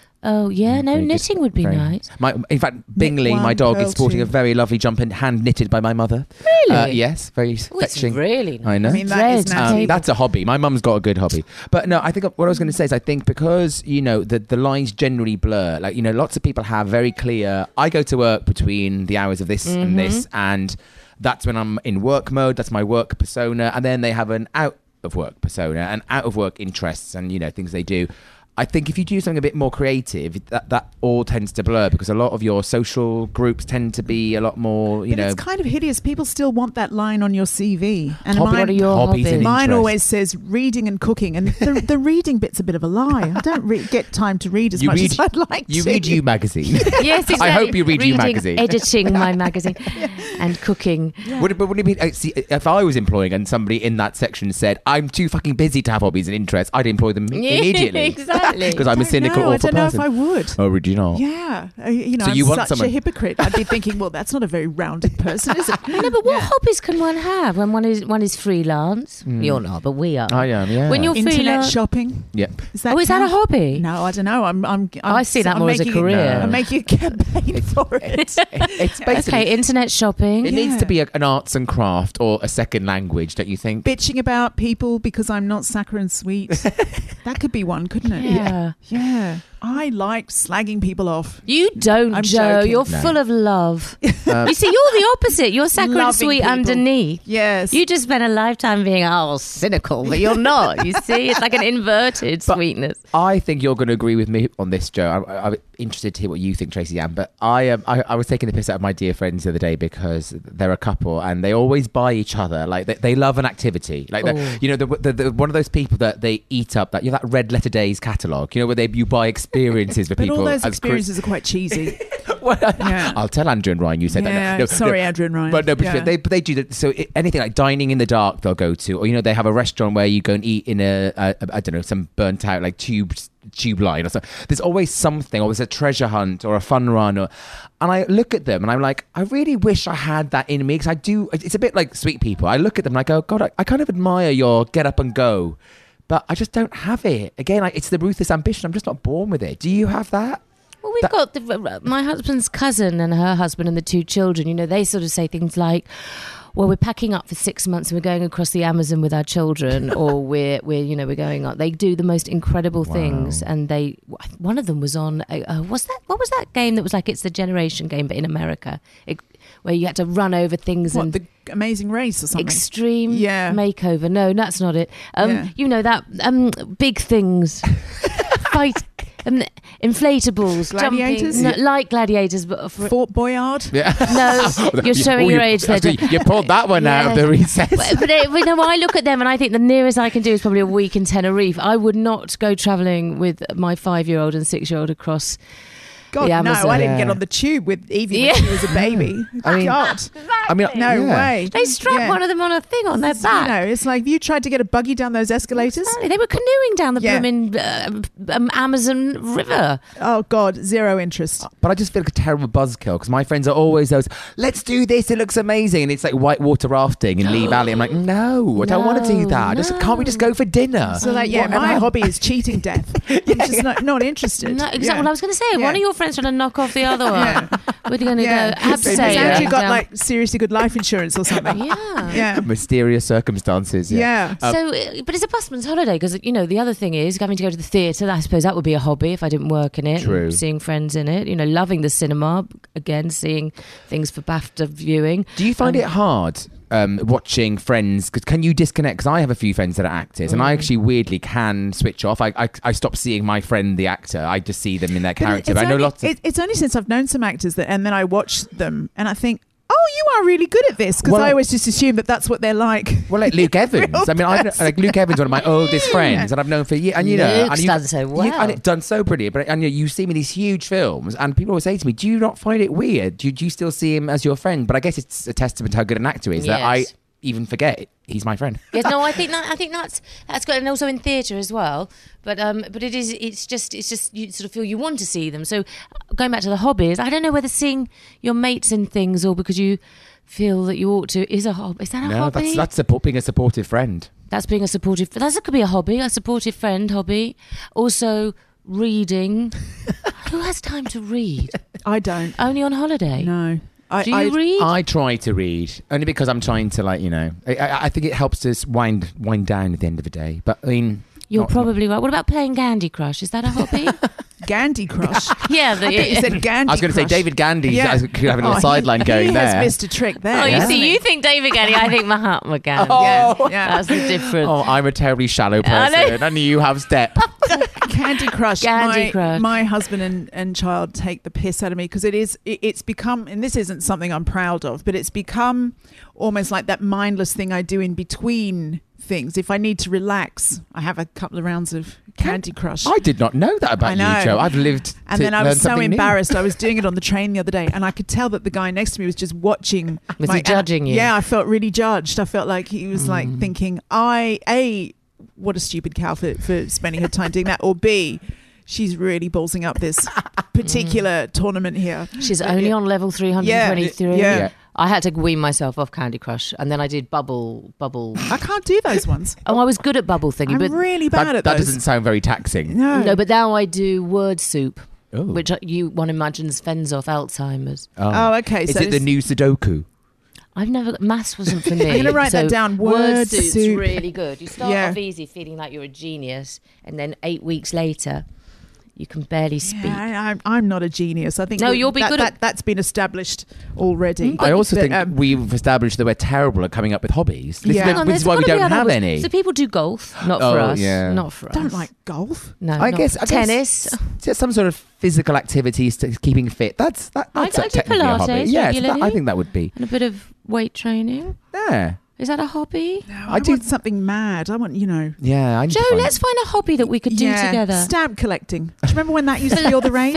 knitting would be nice. In fact, Bingley, my dog, is sporting a very lovely jumper, hand knitted by my mother. Really? Yes, very fetching. It's really nice. I know. I mean, that's a hobby. My mum's got a good hobby. But no, I think what I was going to say is, I think because, the lines generally blur, like, lots of people have very clear, I go to work between the hours of this and this, and that's when I'm in work mode, that's my work persona, and then they have an out of work persona and out of work interests and, things they do. I think if you do something a bit more creative, that all tends to blur, because a lot of your social groups tend to be a lot more, But it's kind of hideous. People still want that line on your CV. And what are your hobbies? Mine always says reading and cooking, and the reading bit's a bit of a lie. I don't get time to read as much as I'd like to. You read You magazine. Yes, exactly. I hope you read You magazine. Editing my magazine and cooking. Yeah. Wouldn't it be, if I was employing and somebody in that section said, I'm too fucking busy to have hobbies and interests, I'd employ them immediately. Exactly. Because I'm a cynical, awful person. I don't know if I would. Oh, would you not? Yeah. So I'm such a hypocrite. I'd be thinking, well, that's not a very rounded person, is it? No, but what hobbies can one have when one is freelance? You're not, but we are. I am, yeah. When you're Internet shopping. Yep. Is that a hobby? No, I don't know. I see that more as a career. I'm making a campaign for it. It's basically... Okay, internet shopping. It needs to be an arts and craft or a second language, don't you think? Bitching about people because I'm not saccharine sweet. That could be one, couldn't it? Yeah. I like slagging people off. You don't, I'm Joe. joking. You're full of love. You see, you're the opposite. You're saccharine sweet people. Underneath. Yes. You just spend a lifetime being cynical, but you're not. You see, it's like an inverted sweetness. I think you're going to agree with me on this, Joe. I'm interested to hear what you think, Tracy Ann. But I was taking the piss out of my dear friends the other day, because they're a couple and they always buy each other. Like they love an activity. Like the one of those people that they eat up that that Red Letter Days catalogue. Where you buy experiences for people. But all those experiences are quite cheesy. I'll tell Andrew and Ryan you said that. No, sorry, Andrew and Ryan. But no, but they do that. So anything like dining in the dark, they'll go to, or they have a restaurant where you go and eat in I don't know, some burnt out like tube line or something. There's always something, or there's a treasure hunt or a fun run, and I look at them and I'm like, I really wish I had that in me, because I do. It's a bit like Sweet People. I look at them and I go, God, I kind of admire your get up and go. But I just don't have it. Again, it's the ruthless ambition. I'm just not born with it. Do you have that? Well, we've got my husband's cousin and her husband and the two children. They sort of say things like, well, we're packing up for 6 months and we're going across the Amazon with our children, or we're going up. They do the most incredible things, and one of them was on what was that game that was like It's the Generation game, but in America, where you had to run over things. What, the Amazing Race or something? Extreme Makeover. No, that's not it. That Big Things. Fight. Inflatables, gladiators, like gladiators, but Fort Boyard. Yeah. No, you're showing your age there. You pulled that one out of the recess. But I look at them and I think the nearest I can do is probably a week in Tenerife. I would not go travelling with my 5-year-old and 6-year-old across. God, no, I didn't get on the tube with Evie when she was a baby. God. No way. They strapped one of them on a thing on their back. It's like you tried to get a buggy down those escalators. Exactly. They were canoeing down the blooming Amazon River. Oh, God, zero interest. But I just feel like a terrible buzzkill, because my friends are always those, let's do this, it looks amazing. And it's like whitewater rafting in Lee Valley. I'm like, no, I don't want to do that. Can't we just go for dinner? So my hobby is cheating death. I'm just not interested. No, exactly what I was going to say. One of your friends trying to knock off the other one. We're going to go abstain. Has Andrew got like seriously good life insurance or something? Yeah. Mysterious circumstances. Yeah. So, but it's a busman's holiday, because the other thing is having to go to the theatre. I suppose that would be a hobby if I didn't work in it. True. Seeing friends in it. Loving the cinema again, seeing things for BAFTA viewing. Do you find it hard? Watching Friends, can you disconnect? Because I have a few friends that are actors, and I actually weirdly can switch off. I stop seeing my friend the actor. I just see them in their character. It's only since I've known some actors and then I watch them and I think, oh you are really good at this, because I always just assume that that's what they're like. Well, like Luke Evans. I mean, Luke Evans, one of my oldest friends, and I've known for years. And Luke's done so well. And it's done so brilliant. But you see him in these huge films, and people always say to me, "Do you not find it weird? Do you still see him as your friend?" But I guess it's a testament to how good an actor he is that I even forget he's my friend. Yes, no, I think that's good, and also in theatre as well. But it's just you sort of feel you want to see them. So going back to the hobbies, I don't know whether seeing your mates in things or because you feel that you ought to is a hobby. Is that a hobby? No, that's being a supportive friend. That's being a supportive. That could be a hobby, a supportive friend hobby. Also, reading. Who has time to read? I don't. Only on holiday. No. Do you read? I try to read only because I'm trying to I think it helps us wind down at the end of the day. But I mean, you're probably right. What about playing Candy Crush? Is that a hobby? Candy Crush. Yeah, you said Candy. I was going to say David Gandy. Yeah. Could have a little sideline going there. He has missed a trick there. Oh, you think David Gandy? I think Mahatma Gandhi. Oh, that's the difference. Oh, I'm a terribly shallow person, and you have step. Candy Crush. Candy Crush. My husband and child take the piss out of me because it's become, and this isn't something I'm proud of, but it's become almost like that mindless thing I do in between things. If I need to relax, I have a couple of rounds of Candy Crush. I did not know that about you, Joe. I've lived and then I was so embarrassed. I was doing it on the train the other day, and I could tell that the guy next to me was just watching. Was he judging you? Yeah, I felt really judged. I felt like he was like thinking, what a stupid cow for spending her time doing that, or B, she's really ballsing up this particular tournament here. She's only on level 323. Yeah. I had to wean myself off Candy Crush, and then I did Bubble. I can't do those ones. Oh, I was good at Bubble thingy, but really bad at those. That doesn't sound very taxing. No, but now I do Word Soup, which one imagines fends off Alzheimer's. Oh, okay. Is it the new Sudoku? I've never. Maths wasn't for me. I'm going to write that down. Word Soup's really good. You start off easy, feeling like you're a genius, and then 8 weeks later, you can barely speak. Yeah, I'm not a genius. I think you'll be good at that's been established already. I also think we've established that we're terrible at coming up with hobbies. This is why we don't have any. So people do golf, not for us. Yeah. Not for us. Don't like golf. No, I guess tennis. Just some sort of physical activities to keeping fit. That's technically a hobby. Yes, I think that would be. And a bit of weight training. Yeah. Is that a hobby? No, I want something mad. I want, Yeah, I Joe, let's find a hobby that we could do together. Stamp collecting. Do you remember when that used to be all the rage?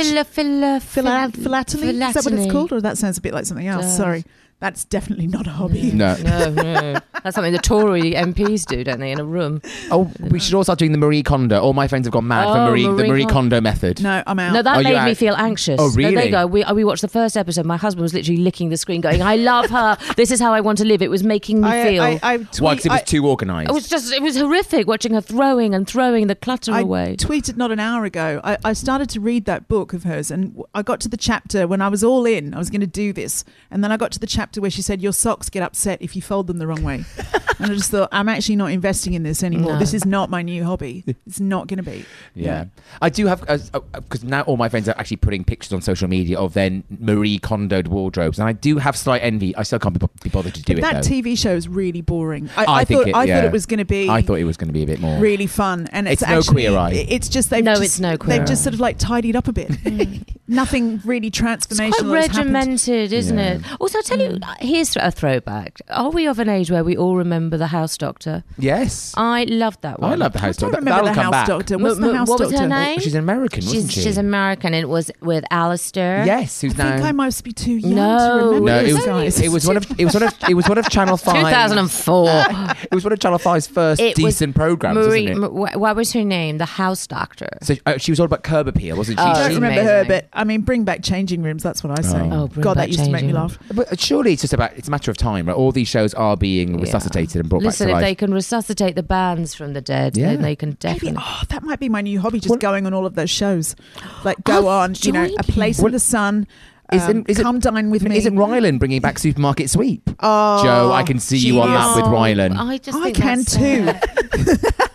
Philately? Is that what it's called? Or that sounds a bit like something else? Sorry. That's definitely not a hobby. No. That's something the Tory MPs do, don't they, in a room? Oh, we should all start doing the Marie Kondo. All my friends have gone mad for the Marie Kondo method. No, I'm out. No, that made me feel anxious. Oh, really? No, there you go. We watched the first episode. My husband was literally licking the screen going, I love her. This is how I want to live. It was making me feel... Why? Because it was too organised. It was horrific watching her throwing the clutter away. I tweeted not an hour ago. I started to read that book of hers, and I got to the chapter when I was all in. I was going to do this. And then I got to the chapter where she said, your socks get upset if you fold them the wrong way. And I just thought, I'm actually not investing in this anymore. No. This is not my new hobby. It's not going to be. Yeah. I do have, because now all my friends are actually putting pictures on social media of their Marie Kondoed wardrobes, and I do have slight envy. I still can't be bothered to do it, that though. TV show is really boring. I thought it was going to be... I thought it was going to be a bit more... really fun. And it's actually, no Queer Eye. It's just... it's no Queer Eye. They've just sort of like tidied up a bit. Nothing really transformational. It's quite regimented, isn't it? Also, I'll tell you, here's a throwback. Are we of an age where we all remember The House Doctor? Yes. I loved that one. I love The House Doctor. That'll come back. Doctor. What's the House Doctor? What was her name? She's American, wasn't she? She's American, and it was with Alistair. Yes, who's now... I think I must be too young to remember this, guys. It was one of Channel 5. 2004. It was one of Channel 5's first decent programmes, wasn't it? What was her name? The House Doctor. So she was all about curb appeal, wasn't she? I don't remember her, but I mean, bring back changing rooms. That's what I say. Oh, God, that used to make me laugh. But surely it's a matter of time, right? All these shows are being resuscitated and brought back to life. Listen, if they can resuscitate the bands from the dead, then they can definitely... Maybe, that might be my new hobby, just going on all of those shows. Like, go on, A Place in the Sun... come dine with me. Isn't Rylan bringing back Supermarket Sweep? Oh, Joe, I can see you on that with Rylan. I can too.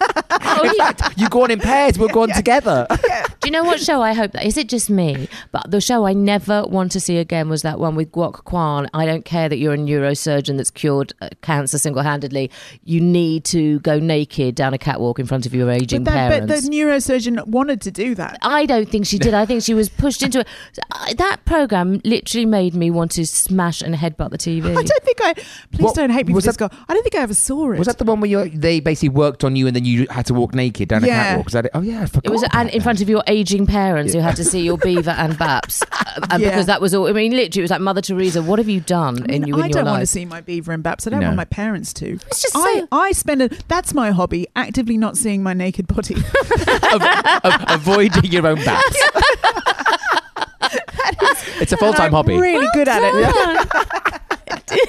In fact, you go on in pairs. We'll go on together. Do you know what show I hope that is? It just me, but the show I never want to see again was that one with Guok Kwan. I don't care that you're a neurosurgeon that's cured cancer single-handedly. You need to go naked down a catwalk in front of your aging parents. But the neurosurgeon wanted to do that. I don't think she did. I think she was pushed into it. That program literally made me want to smash and headbutt the TV. I don't think Please don't hate me for this, girl. I don't think I ever saw it. Was that the one where they basically worked on you and then you had to walk naked down a catwalk? Was that it? Oh yeah, I forgot. It was in front of your aging parents who had to see your beaver and Baps, and because that was all. I mean, literally, it was like Mother Teresa. What have you done in your life? I don't want to see my beaver and Baps. I don't want my parents to. It's just I spend that's my hobby, actively not seeing my naked body, avoiding your own Baps. It's a full-time hobby. Really good at it.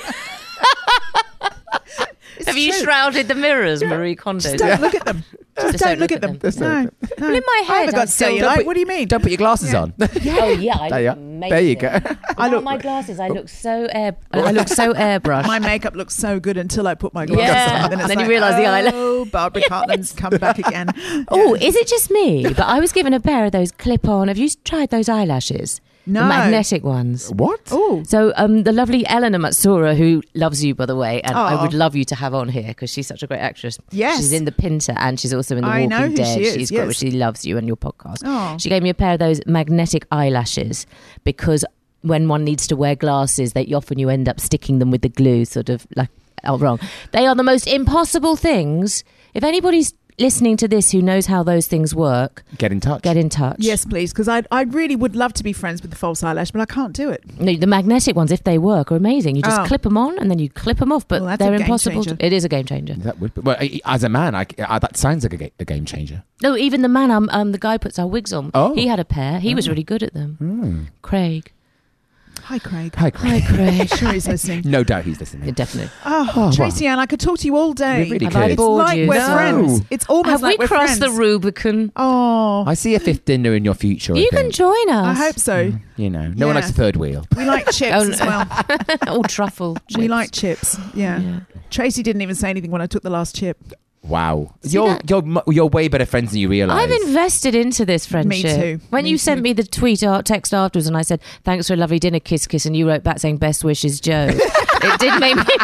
Have you shrouded the mirrors, Marie Kondo? Just don't look at them. Just don't look at them. No. Well, in my head, I haven't got cellulite. What do you mean? Don't put your glasses on. Oh yeah, there you go. Without my glasses, I look so airbrushed. My makeup looks so good until I put my glasses on. And then you realise the eyelash. Oh, Barbara Cartland's come back again. Oh, is it just me? But I was given a pair of those clip-on. Have you tried those eyelashes? No. The magnetic ones. What? Oh. So the lovely Eleanor Matsuura, who loves you, by the way, and I would love you to have on here because she's such a great actress. Yes. She's in The Pinter and she's also in The Walking know who Dead. she is, yes. She loves you and your podcast. Oh. She gave me a pair of those magnetic eyelashes because when one needs to wear glasses, often you end up sticking them with the glue, sort of like, wrong. They are the most impossible things. If anybody's listening to this who knows how those things work, get in touch. Yes, please, because I really would love to be friends with the false eyelash, but I can't do it. No, the magnetic ones, if they work, are amazing. You just clip them on and then you clip them off, but they're impossible. It is a game changer. Well, as a man, that sounds like a game changer. No, even the man, the guy puts our wigs on. Oh. He had a pair. He was really good at them. Craig. Hi, Craig. Hi, Craig. Sure he's listening. No doubt he's listening. Yeah, definitely. Tracy Ann, I could talk to you all day. We really Have I bored it's like you? we're friends. It's almost like we're friends. Have we crossed the Rubicon? Oh. I see a fifth dinner in your future. You can join us. I hope so. No one likes a third wheel. We like chips as well. Or truffle chips. We like chips, yeah. Tracy didn't even say anything when I took the last chip. Wow. You're way better friends than you realise. I've invested into this friendship. Me too. When you sent me the text afterwards and I said, thanks for a lovely dinner, kiss, kiss, and you wrote back saying, best wishes, Joe. It did make me...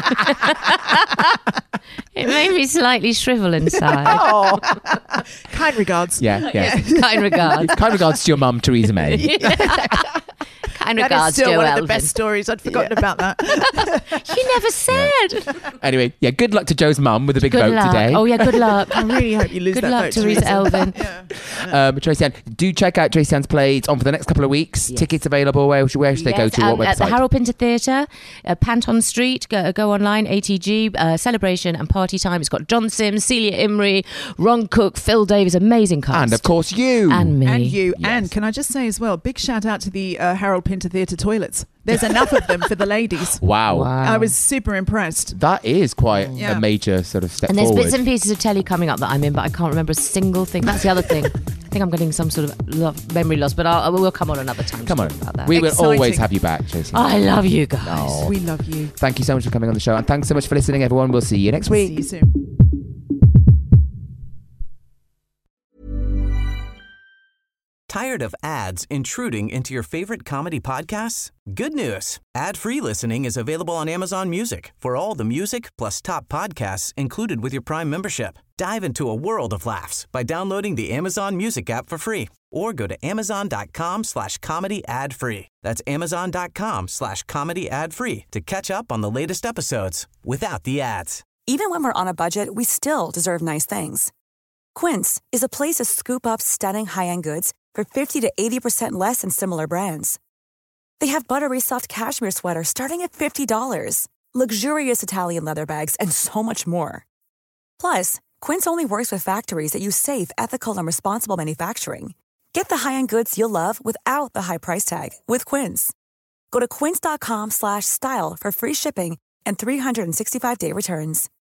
It made me slightly shrivel inside. Oh. Kind regards. Yeah. Kind regards. Kind regards to your mum, Theresa May. Kind regards, that is still Joe one Elvin. of the best stories. I'd forgotten about that. You never said. Anyway, good luck to Joe's mum with a big vote today. Oh, yeah, good luck. I really hope you lose good that luck, vote, Theresa Elvin. Tracy Ann, do check out Tracy Ann's play. It's on for the next couple of weeks. Yes. Tickets available. Where should they go to? What website? At the Harold Pinter Theatre, Panton Street. Go online, ATG, Celebration and Party Time. It's got John Sims, Celia Imrie, Ron Cook, Phil Davies, amazing cast. And of course you. And me. And you. Yes. And can I just say as well, big shout out to the Harold Pinter Theatre toilets. There's enough of them for the ladies. Wow. I was super impressed. That is quite a major sort of step forward. And there's bits and pieces of telly coming up that I'm in, but I can't remember a single thing. That's the other thing. I think I'm getting some sort of memory loss, but we'll come on another time. Come on. About that. We will always have you back, Tracy. I love you guys. Oh. We love you. Thank you so much for coming on the show. And thanks so much for listening, everyone. We'll see you next week. See you soon. Tired of ads intruding into your favorite comedy podcasts? Good news. Ad-free listening is available on Amazon Music for all the music plus top podcasts included with your Prime membership. Dive into a world of laughs by downloading the Amazon Music app for free or go to amazon.com/comedy ad-free. That's amazon.com/comedy ad-free to catch up on the latest episodes without the ads. Even when we're on a budget, we still deserve nice things. Quince is a place to scoop up stunning high-end goods for 50 to 80% less than similar brands. They have buttery soft cashmere sweaters starting at $50, luxurious Italian leather bags, and so much more. Plus, Quince only works with factories that use safe, ethical, and responsible manufacturing. Get the high-end goods you'll love without the high price tag with Quince. Go to quince.com/style for free shipping and 365-day returns.